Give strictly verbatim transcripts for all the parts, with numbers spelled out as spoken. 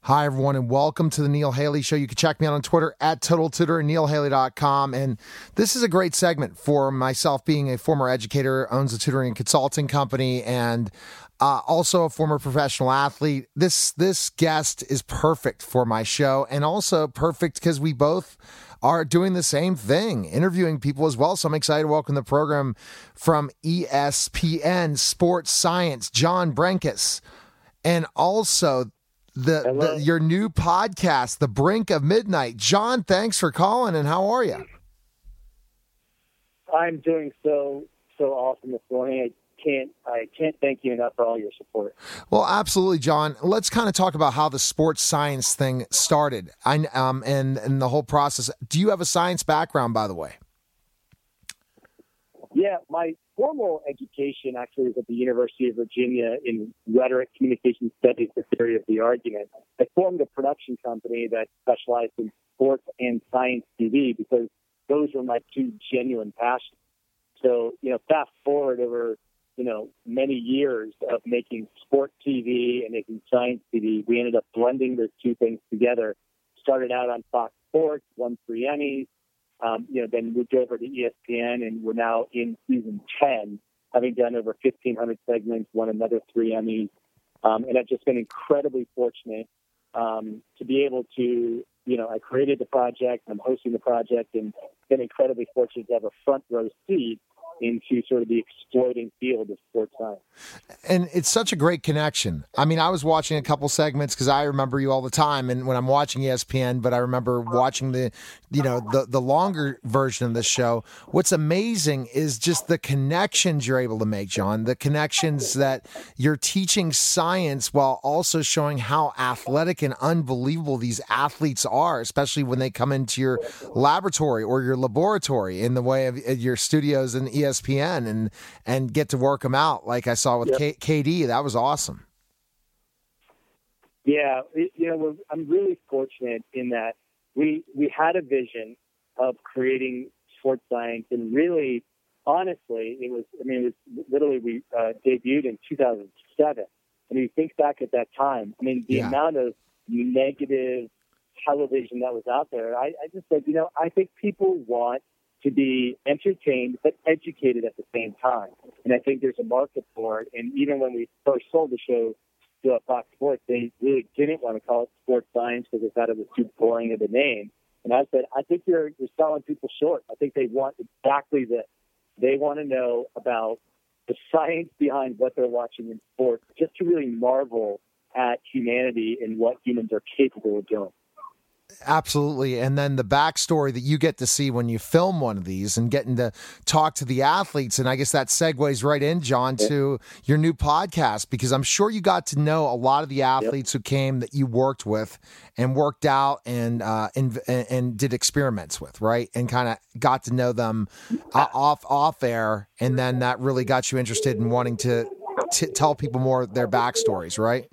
Hi, everyone, and welcome to the Neil Haley Show. You can check me out on Twitter at Total Tutor and neil haley dot com. And this is a great segment for myself, being a former educator, owns a tutoring and consulting company, and uh, also a former professional athlete. This this guest is perfect for my show, and also perfect because we both are doing the same thing, interviewing people as well. So I'm excited to welcome the program from E S P N Sports Science, John Brenkus, and also The, the your new podcast, The Brink of Midnight. John, thanks for calling, and how are you? I'm doing so so awesome this morning. I can't I can't thank you enough for all your support. Well, absolutely, John. Let's kind of talk about how the sports science thing started, I um and and the whole process. Do you have a science background, by the way? Yeah, my formal education actually was at the University of Virginia in rhetoric, communication studies, the theory of the argument. I formed a production company that specialized in sports and science T V because those were my two genuine passions. So, you know, fast forward over, you know, many years of making sport T V and making science T V, we ended up blending those two things together. Started out on Fox Sports, won three Emmys. Um, you know, then moved over to E S P N, and we're now in season ten, having done over fifteen hundred segments, won another three Emmys, um, and I've just been incredibly fortunate um, to be able to, you know, I created the project, I'm hosting the project, and been incredibly fortunate to have a front row seat into sort of the exploding field of sports science. And it's such a great connection. I mean, I was watching a couple segments because I remember you all the time, and when I'm watching E S P N, but I remember watching the, you know, the the longer version of this show. What's amazing is just the connections you're able to make, John. The connections that you're teaching science while also showing how athletic and unbelievable these athletes are, especially when they come into your laboratory or your laboratory in the way of your studios and E S P N and and get to work them out like I saw with yep. K- KD. That was awesome. Yeah, it, you know, we're, I'm really fortunate in that we we had a vision of creating sports science, and really, honestly, it was. I mean, it was literally we uh, debuted in two thousand seven. And you think back at that time, I mean, the yeah. amount of negative television that was out there, I, I just said, you know, I think people want to be entertained but educated at the same time. And I think there's a market for it. And even when we first sold the show to Fox Sports, they really didn't want to call it sports science because they thought it was too boring of a name. And I said, I think you're, you're selling people short. I think they want exactly this. They want to know about the science behind what they're watching in sports, just to really marvel at humanity and what humans are capable of doing. Absolutely. And then the backstory that you get to see when you film one of these and getting to talk to the athletes. And I guess that segues right in, John, to your new podcast, because I'm sure you got to know a lot of the athletes yep. who came that you worked with and worked out and, uh, and, and did experiments with, right? And kind of got to know them uh, off, off air. And then that really got you interested in wanting to t- tell people more of their backstories, right?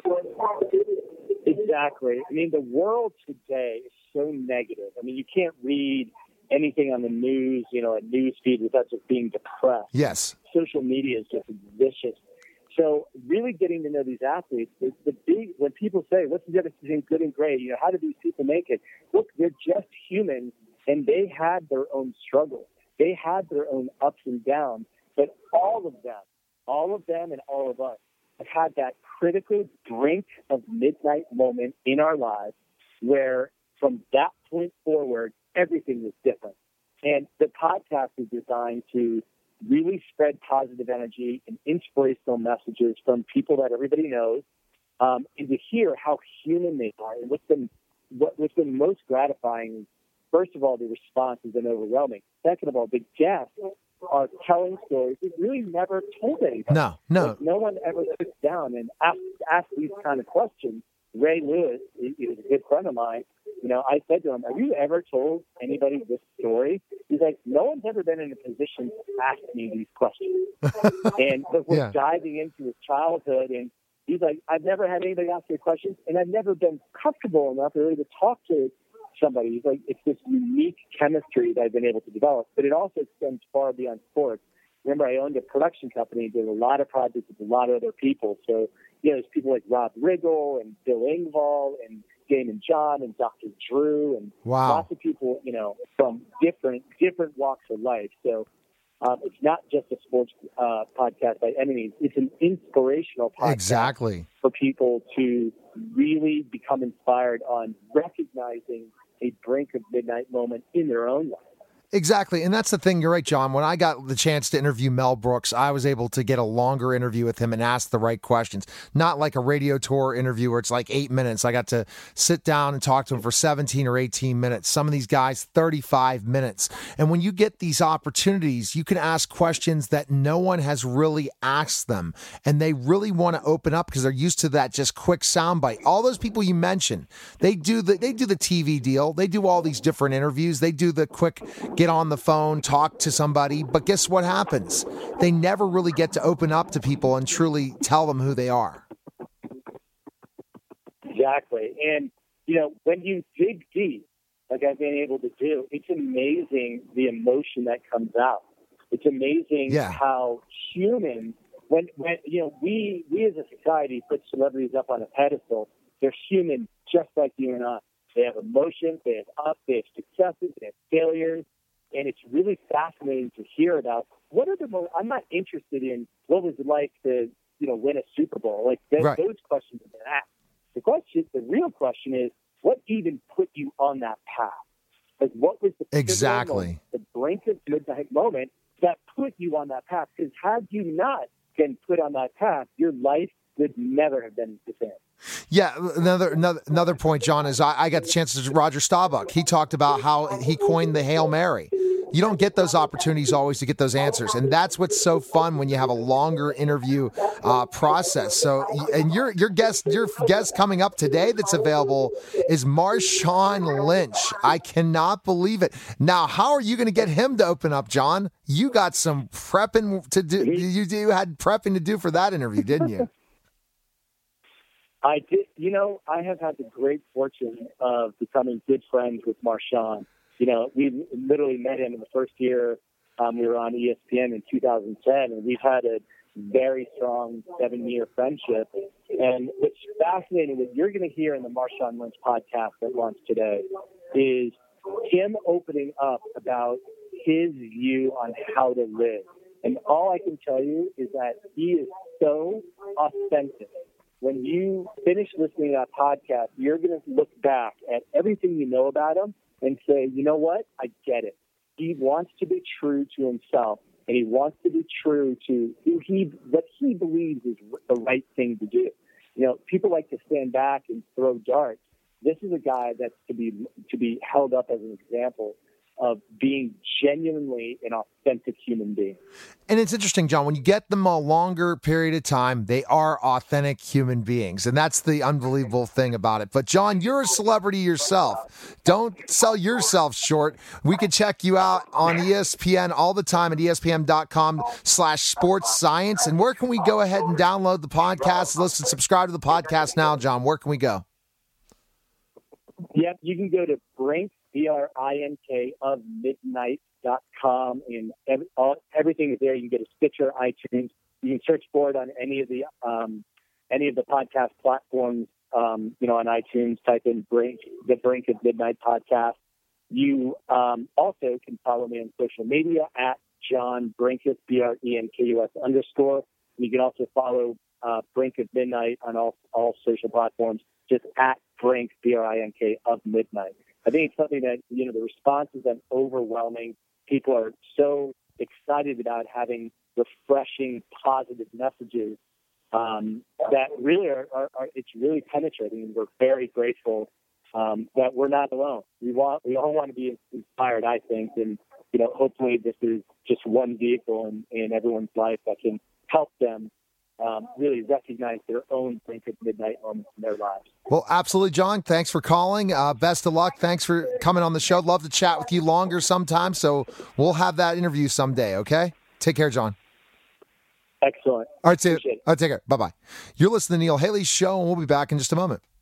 Exactly. I mean, the world today is so negative. I mean, you can't read anything on the news, you know, a news feed without just being depressed. Yes. Social media is just vicious. So really getting to know these athletes, the, the big, when people say, what's the difference between good and great? You know, how do these people make it? Look, they're just humans, and they had their own struggles. They had their own ups and downs, but all of them, all of them and all of us, have had that critical brink of midnight moment in our lives where from that point forward, everything was different. And the podcast is designed to really spread positive energy and inspirational messages from people that everybody knows, um, and to hear how human they are. And what's been, what, what's been most gratifying, first of all, the response has been overwhelming. Second of all, the guests are telling stories we've really never told anybody. No, no. Like, no one ever sits down and asks, asks these kind of questions. Ray Lewis, he, he was a good friend of mine. You know, I said to him, have you ever told anybody this story? He's like, no one's ever been in a position to ask me these questions. And we're yeah. diving into his childhood, and he's like, I've never had anybody ask me questions, and I've never been comfortable enough really to talk to somebody. He's like, it's this unique chemistry that I've been able to develop, but it also extends far beyond sports. remember, I owned a production company, did a lot of projects with a lot of other people. So, you know, there's people like Rob Riggle and Bill Engvall and Damon John and Doctor Drew and wow. lots of people, you know, from different different walks of life. So um, it's not just a sports uh, podcast by any means. It's an inspirational podcast exactly. for people to really become inspired on recognizing a brink of midnight moment in their own life. Exactly. And that's the thing. You're right, John. When I got the chance to interview Mel Brooks, I was able to get a longer interview with him and ask the right questions. Not like a radio tour interview where it's like eight minutes. I got to sit down and talk to him for seventeen or eighteen minutes. Some of these guys, thirty-five minutes. And when you get these opportunities, you can ask questions that no one has really asked them. And they really want to open up because they're used to that just quick soundbite. All those people you mentioned, they do the, they do the T V deal. They do all these different interviews. They do the quick get on the phone, talk to somebody, but guess what happens? They never really get to open up to people and truly tell them who they are. Exactly. And, you know, when you dig deep, like I've been able to do, it's amazing the emotion that comes out. It's amazing yeah. how human, when, when, you know, we, we as a society put celebrities up on a pedestal. They're human just like you and I. They have emotions, they have ups, they have successes, they have failures. And it's really fascinating to hear about what are the most, I'm not interested in what was it like to, you know, win a Super Bowl. Like th- right. those questions have been asked. The question, the real question is, what even put you on that path? Like what was the exactly moment, the brink of midnight moment that put you on that path? Because had you not been put on that path, your life would never have been the same. Yeah, another another another point, John, is I, I got the chance to Roger Staubach. He talked about how he coined the Hail Mary. You don't get those opportunities always to get those answers, and that's what's so fun when you have a longer interview uh, process. So, and your your guest your guest coming up today that's available is Marshawn Lynch. I cannot believe it. Now, how are you going to get him to open up, John? You got some prepping to do. You, you had prepping to do for that interview, didn't you? I did, you know, I have had the great fortune of becoming good friends with Marshawn. You know, we literally met him in the first year um, we were on E S P N in two thousand ten, and we've had a very strong seven-year friendship. And what's fascinating, what you're going to hear in the Marshawn Lynch podcast that launched today, is him opening up about his view on how to live. And all I can tell you is that he is so authentic. When you finish listening to that podcast, you're going to look back at everything you know about him and say, you know what? I get it. He wants to be true to himself, and he wants to be true to who he, what he believes is the right thing to do. You know, people like to stand back and throw darts. This is a guy that's to be to be held up as an example of being genuinely an authentic human being. And it's interesting, John, when you get them a longer period of time, they are authentic human beings. And that's the unbelievable thing about it. But John, you're a celebrity yourself. Don't sell yourself short. We can check you out on E S P N all the time at E S P N dot com slash sports science. And where can we go ahead and download the podcast, listen, subscribe to the podcast now, John? Where can we go? Yep, you can go to Brink, B R I N K, of midnight dot com, and every, all, everything is there. You can get a Stitcher, iTunes. You can search for it on any of the um, any of the podcast platforms. Um, you know, on iTunes, type in Brink, the Brink of Midnight podcast. You um, also can follow me on social media at John Brinkus, B R E N K U S underscore. You can also follow uh, Brink of Midnight on all all social platforms, just at Brink, B R I N K, of Midnight. I think it's something that, you know, the response has been overwhelming. People are so excited about having refreshing, positive messages um, that really are, are, are, it's really penetrating. And we're very grateful um, that we're not alone. We want, we all want to be inspired, I think. And, you know, hopefully this is just one vehicle in, in everyone's life that can help them Um, really recognize their own brink of midnight moments in their lives. Well, absolutely, John. Thanks for calling. Uh, best of luck. Thanks for coming on the show. Love to chat with you longer sometime, so we'll have that interview someday, okay? Take care, John. Excellent. All right, see you. All right, take care. Bye-bye. You're listening to the Neil Haley Show, and we'll be back in just a moment.